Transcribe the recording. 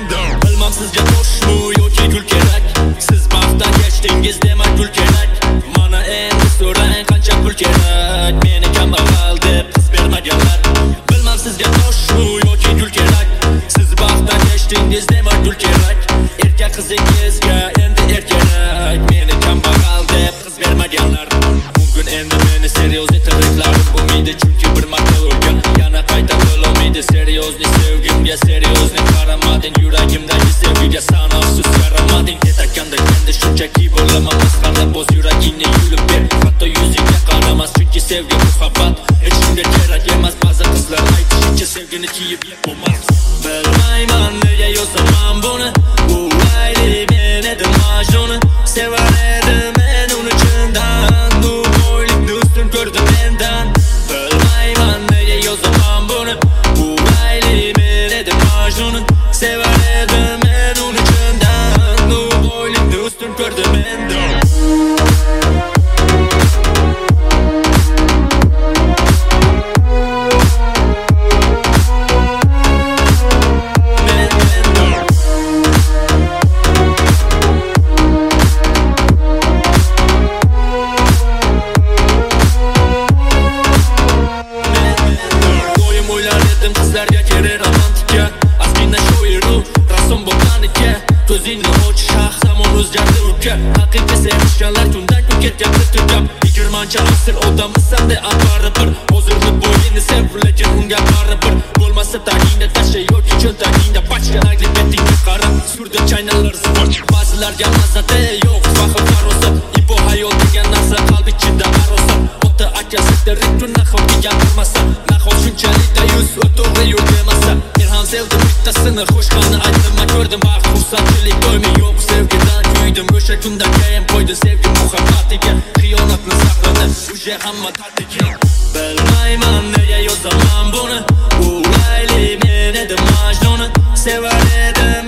Bilmam sizga toshmu yoki gul kerak. Siz baxtdan kechdingiz demak gul kerak. Mana endi so'rang qancha pul kerak. Meni kambag'al deb qiz bermaganlar. Bilmam sizga toshmu yoki gul kerak. Siz baxtdan kechdingiz demak gul kerak. Erkak qizingizga endi erkerak. Meni kambag'al deb qiz bermaganlar. Bugun endi meni seriozli tiriklarim bo'lmaydi, chunki bir marta o'lgan. Yana qayta bo'lmaydi seriozli sevgimga, seriozli qaramading. Yuragimdagi sevgiga sanoqsiz yaramading. Yetakanda endi shunchaki bo'laman masxara, bo'z yuragingni yulib ber. Hatto yuzingga qaramas, chunki sevgi muhabbat hech kimga kerak emas. Ba'zi qizlar aytishicha sevgini kiyib bo'lmas. Bilmayman nega yozaman buni. Bu layli men edim majnuni. Sevar edim men uni chindan. Bu boylikni ustun ko'rdim mendan. Bilmayman nega yozaman buni. Bu layli men edim majnuni. Sevar edim men uni chindan. Bu boylikni ustun ko'rdim mendan. Qizlarga kerak romantika, ozgina shoiru, rassom botanika. Ko'zingni och, shax zamon o'zgardi uka. Haqiqiy sevishganlar kundan kun ketyapti tugab. 20-chi asr odammisan de baribir. Hozirni bo'yingni sev, lekin unga baribir. Bo'lmasa tagingda tasha yoki cho'ntagingda pachka. Nagli betingga qarab, surda chaynalar zvoch. Ba'zilarga mazada yo'q, faxr farosat. Ibo hayot degan narsa qalb ichida arosat. Ota akasi direkt nahotga gapirmasa, nahot shunchalik yuz o'to'g'ri yo'l demasa. Men ham sevdim bittasini, xo'shqani aytdim, ko'rdim baxt, xursandchilik doimi yo'q. Sevgidan kuydim, o'sha kundan keyin qo'ydi sevgi muhabbatiga. Xiyonatni saqladi, uje hamma tartiga. Bilmayman nega yozaman buni. Bu layli men edim majnuni. Sevar edim